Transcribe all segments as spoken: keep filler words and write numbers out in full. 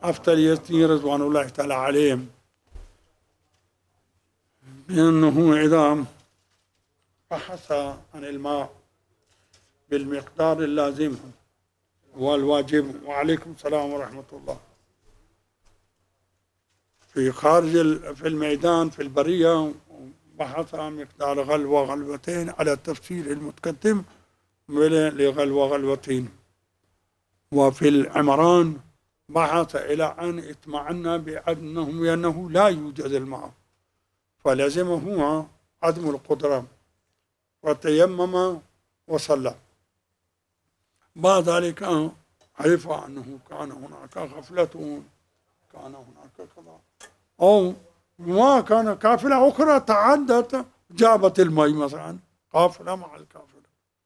أفتى اليزدي رضوان الله تعالى عليهم بأنه إذا بحث عن الماء بالمقدار اللازم والواجب، وعليكم السلام ورحمة الله، في خارج في الميدان في البرية، بحث عن مقدار غلوة غلوتين على التفسير المتقدم لغلوة غلوتين. وفي العمران بحث إلى أن اطمأن بأنه بأنه لا يوجد الماء، فلزمه عدم القدرة وتيمم وصلى. بعد ذلك عرف أنه كان هناك غفلة، كان هناك كذا، أو ما كان قافلة أخرى تعدت جابت الماء مثلا، قافلة مع القافلة.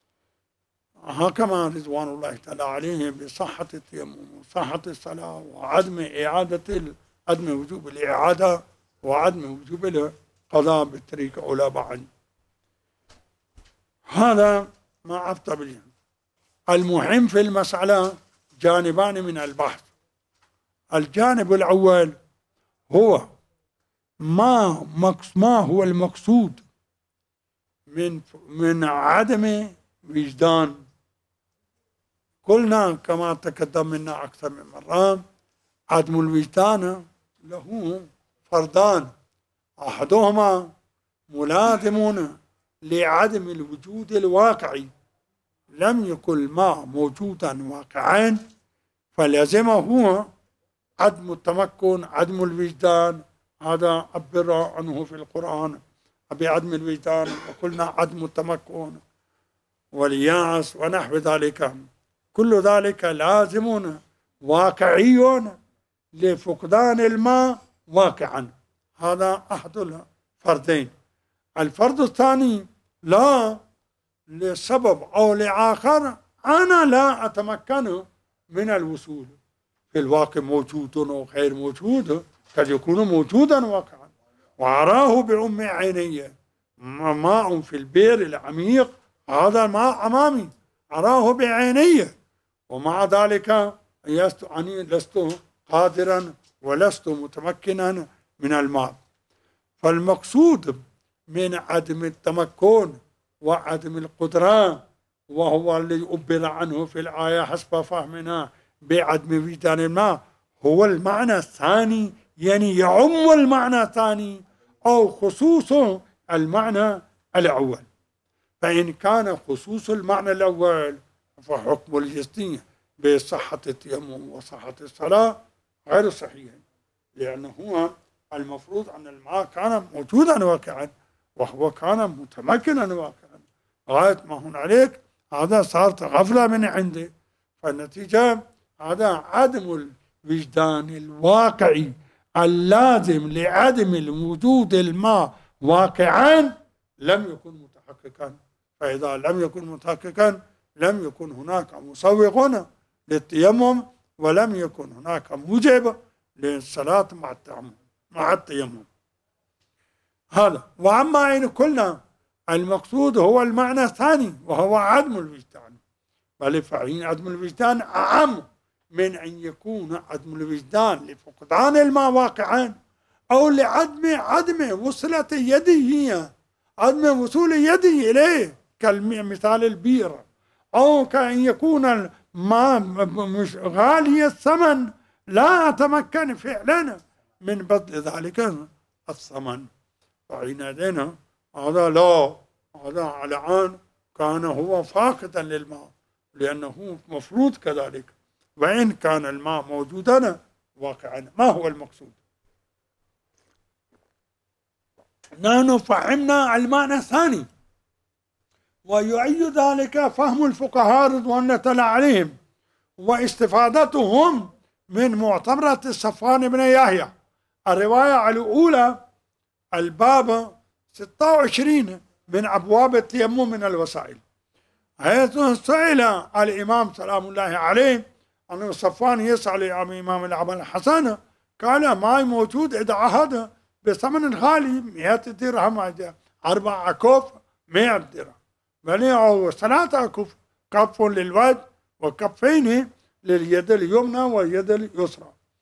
هكما رضوان الله تعالى عليهم بصحة التيمم وصحة الصلاة وعدم إعادة عدم وجوب الإعادة وعدم وجوب القضاء بالطريق أولى بعد. هذا ما أفتى به. المهم في المسألة جانبان من البحث. الجانب الأول هو ما ما هو المقصود من من عدم وجدان. قلنا كما تقدم منا أكثر من مرة عدم الوجدان له فردان، أحدهما ملازم لعدم الوجود الواقعي، لم يكن الماء موجودا واقعا فلزمه عدم التمكن عدم الوجدان. هذا عبر عنه في القرآن بعدم الوجدان، وقلنا عدم التمكن والياس ونحو ذلك، كل ذلك لازم واقعي لفقدان الماء واقعا. هذا أحد الفردين. الفرد الثاني لا لسبب أو لآخر أنا لا أتمكن من الوصول، في الواقع موجود أو غير موجود، قد يكون موجودا واقعا وأراه بأم عيني ماء في البئر العميق، هذا ماء أمامي أراه بعيني، ومع ذلك أني لست قادرا ولست متمكنا من الماء. فالمقصود من عدم التمكن وعدم القدرة، وهو الذي عبر عنه في الآية حسب فهمنا بعدم وجدان الماء، هو المعنى الثاني، يعني يعم المعنى الثاني أو خصوص المعنى الأول. فإن كان خصوص المعنى الأول فحكم اليزدي بصحة التيمم وصحة الصلاة غير صحيح، لأنه المفروض أن الماء كان موجودا واقعا وهو كان متمكنا واقعا، غاية ما هنالك هذا صارت غفلة من عنده، فالنتيجة هذا عدم الوجدان الواقعي اللازم لعدم الوجود الماء واقعا لم يكن متحققا. فإذا لم يكن متحققا لم يكن هناك مسوغ للتيمم ولم يكن هناك موجب للصلاة مع التيمم مع التيمم. هذا. وأما إن قلنا المقصود هو المعنى الثاني وهو عدم الوجدان، بل فإن عدم الوجدان أعم من أن يكون عدم الوجدان لفقدان الماء واقعا أو لعدم عدم وصلة يده عدم وصول يده إليه كمثال البير، أو كأن يكون الماء مش غالي الثمن لا أتمكن فعلا من بذل ذلك الثمن. فحينئذ هذا لا، هذا على عن كان هو فاقدا للماء لأنه مفروض كذلك، وإن كان الماء موجودا واقعا. ما هو المقصود؟ نحن فهمنا المعنى الثاني، ويؤيد ذلك فهم الفقهاء رضوان الله عليهم واستفادتهم من معتبرة صفوان بن يحيى. الرواية الأولى الباب ستة وعشرين من أبواب التيمم من الوسائل، حيث سئل الإمام سلام الله عليه أن صفوان يسأل الإمام الأعمى الحسن، قال ماء موجود إذا عهد بثمن غالي مئة درهم، أربع أكف مئة درهم، بل أو ثلاثة أكف، كف للوجه وكفين لليد اليمنى واليد اليسرى.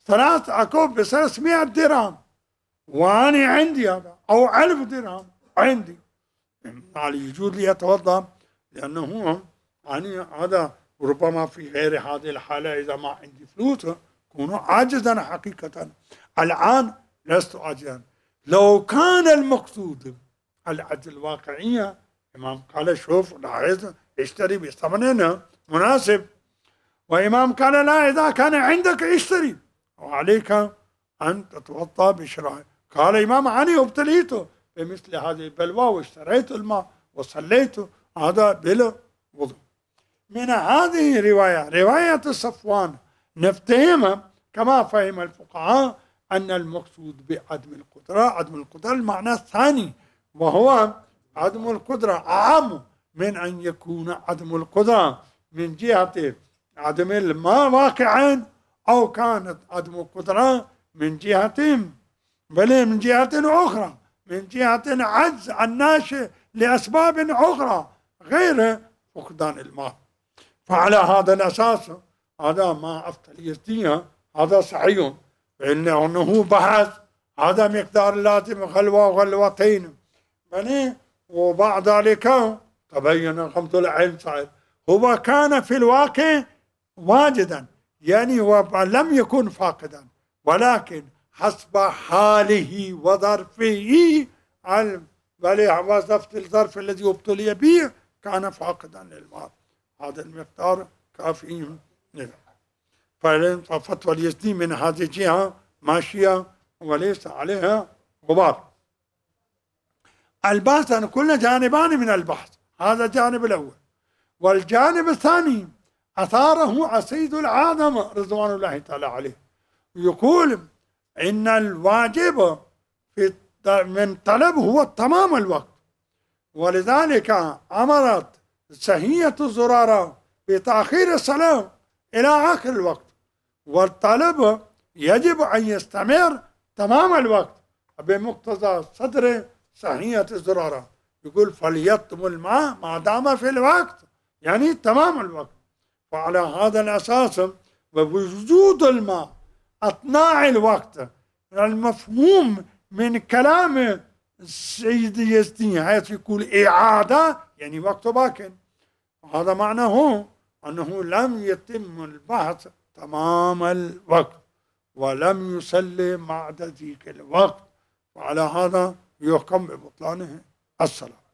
ثلاث عقب بثلاثمائة درهم وأنا عندي هذا أو ألف درهم عندي، على يجوز لي أتوضأ لأنه يعني هذا ربما في غير هذه الحالة إذا ما عندي فلوس كون عاجزا حقيقة. الآن لست عاجزا. لو كان المقصود العجز الواقعية، إمام قال شوف لاحظ اشتري بثمن مناسب، وإمام قال لا إذا كان عندك اشتري وعليك أن تتوضأ بشراء. قال إمام أنا ابتليت بمثل هذه البلوى واشتريت الماء وصليت هذا بلا وضوء. من هذه الرواية رواية صفوان نفتهم كما فهم الفقهاء أن المقصود بعدم القدرة عدم القدرة المعنى الثاني، وهو عدم القدرة أعم من أن يكون عدم القدرة من جهة عدم الماء واقعا، أو كانت عدم القدرة من جهة بل من جهة أخرى، من جهة عجز الناشئ لأسباب أخرى غير فقدان الماء. فعلى هذا الأساس هذا ما أفتى اليزدي هذا صحيح، فإنه بحث هذا مقدار اللازم غلوة وغلوتين بني، وبعد ذلك تبين خمس العلم صحيح هو كان في الواقع واجدا، يعني ولم يكن فاقدا، ولكن حسب حاله وظرفه وظرف الظرف الذي ابتلي به كان فاقدا للماء. هذا المقدار كافي. ففتوى اليزدي من هذه الجهة ماشية وليس عليها غبار. البحث أن كل جانبان من البحث، هذا الجانب الأول. والجانب الثاني أثاره السيد العاظم رضوان الله تعالى عليه، يقول إن الواجب في من طلب هو تمام الوقت، ولذلك أمرت سهية زرارة بتأخير الصلاة إلى آخر الوقت، والطلب يجب أن يستمر تمام الوقت بمقتضى صدر سهية زرارة. يقول فليطم الماء ما دام في الوقت، يعني تمام الوقت. وعلى هذا الأساس ووجود الماء أثناء الوقت المفهوم من كلام السيد اليزدي حيث يقول إعادة يعني وقت باكن، هذا معناه أنه لم يتم البحث تمام الوقت ولم يسلم بعد ذيك الوقت، وعلى هذا يحكم ببطلانه الصلاة.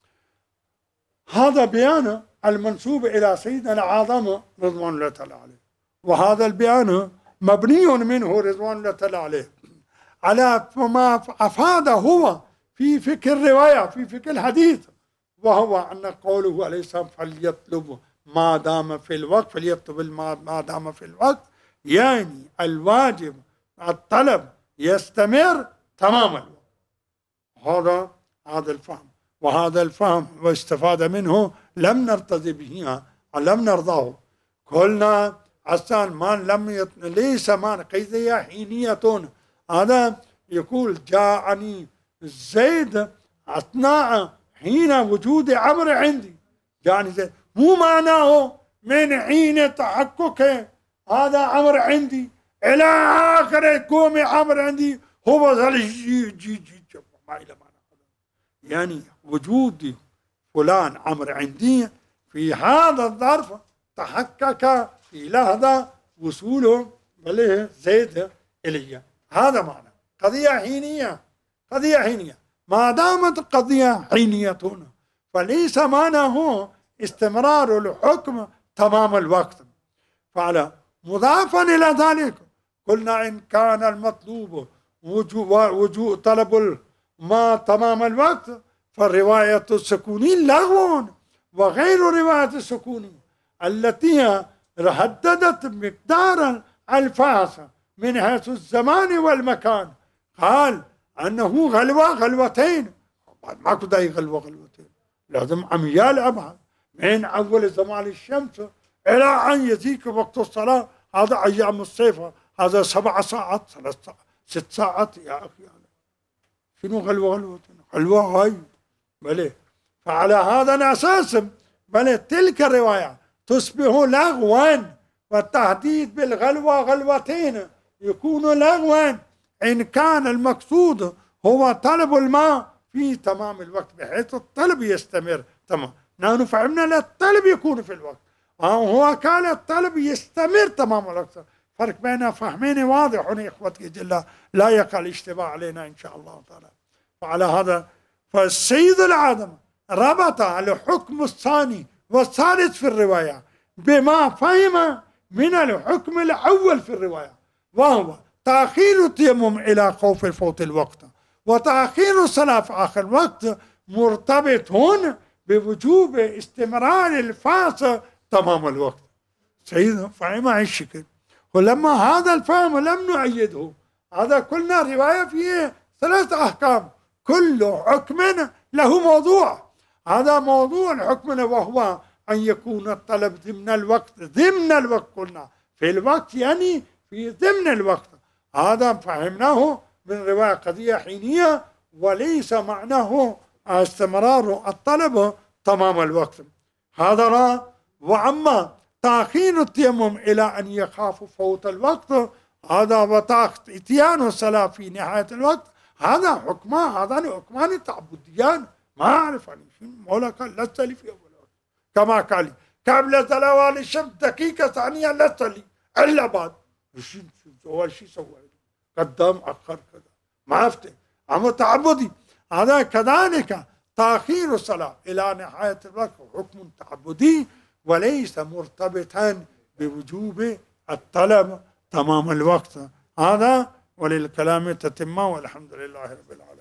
هذا بيان المنسوب إلى سيدنا العاظم رضوان الله تعالى عليه، وهذا البيان مبني منه رضوان الله تعالى عليه على ما أفاد هو في فكر الرواية في فكر الحديث، وهو أن قوله عليه السلام فليطلب ما دام في الوقت، فليطلب الماء ما دام في الوقت، يعني الواجب الطلب يستمر تمام الوقت. هذا هذا الفهم، وهذا الفهم واستفاد منه لم نرتضي به، لم نرضاه. قلنا أصلا ما لم يت... ليس ما قيدية حينية. هذا يقول جاءني زيد أثناء حين وجود عمر عندي، جاءني زيد مو معناه من حين تحقق هذا عمر عندي إلى آخر قوم عمر عندي هو جي جي جي ما إلى معنى. يعني وجود فلان عمر عندي في هذا الظرف تحقق في لحظة وصوله بله زيد إلي، هذا معنى قضية حينية. قضية حينية ما دامت قضية حينية فليس معناه استمرار الحكم تمام الوقت. فعلى مضافا إلى ذلك قلنا إن كان المطلوب وجوء طلب ما تمام الوقت فالرواية السكوني لغو، وغير رواية السكوني التي حددت مقدار الفاس من حيث الزمان والمكان قال أنه غلوة غلوتين، ما كنت أي غلوة غلوتين، لازم أميال أبعد من أول زمان الشمس إلى أن يزيك وقت الصلاة. هذا أيام الصيف، هذا سبع ساعات ثلاث ساعات ست ساعات يا أخي، شنو غلوة غلوتين؟ غلوة هاي بلي. فعلى هذا الأساس بل تلك الرواية تصبح لغوا، والتحديد بالغلوة غلوتين يكون لغوا إن كان المقصود هو طلب الماء في تمام الوقت بحيث الطلب يستمر. تمام، نحن فهمنا لا الطلب يكون في الوقت، هو كان الطلب يستمر تمام الوقت. فرق بين فهمين واضح هنا إخوتي جل، لا يقع الاشتباه علينا إن شاء الله تعالى. وعلى هذا فالسيد العالم ربط الحكم الثاني والثالث في الرواية بما فهم من الحكم الأول في الرواية، وهو تأخير التيمم إلى خوف فوت الوقت، وتأخير الصلاة في آخر الوقت مرتبط هنا بوجوب استمرار الفاصل تمام الوقت. سيدنا فهم الشكل، ولما هذا الفهم لم نؤيده، هذا قلنا رواية فيه ثلاث أحكام، كل حكم له موضوع. هذا موضوع الحكم وهو أن يكون الطلب ضمن الوقت، ضمن الوقت قلنا في الوقت يعني في ضمن الوقت، هذا فهمناه من رواية قضية حينية، وليس معناه استمرار الطلب تمام الوقت. هذا رأى. وأما تأخير التيمم إلى أن يخاف فوت الوقت، هذا وإتيان الصلاة في نهاية الوقت، هذا حكمان، هذان حكمان تعبديان. ما أعرف أنا مولا قال لا تصلي في أول وقت كما قال قبل زوال الشمس دقيقة ثانية لا تصلي إلا بعد. أول شيء سوى قدام أخر كذا ما أفتح، أما تعبدي. هذا كذلك تأخير الصلاة إلى نهاية الوقت حكم تعبدي وليس مرتبطا بوجوب الطلب تمام الوقت. هذا وللكلام تتمة، والحمد لله رب العالمين.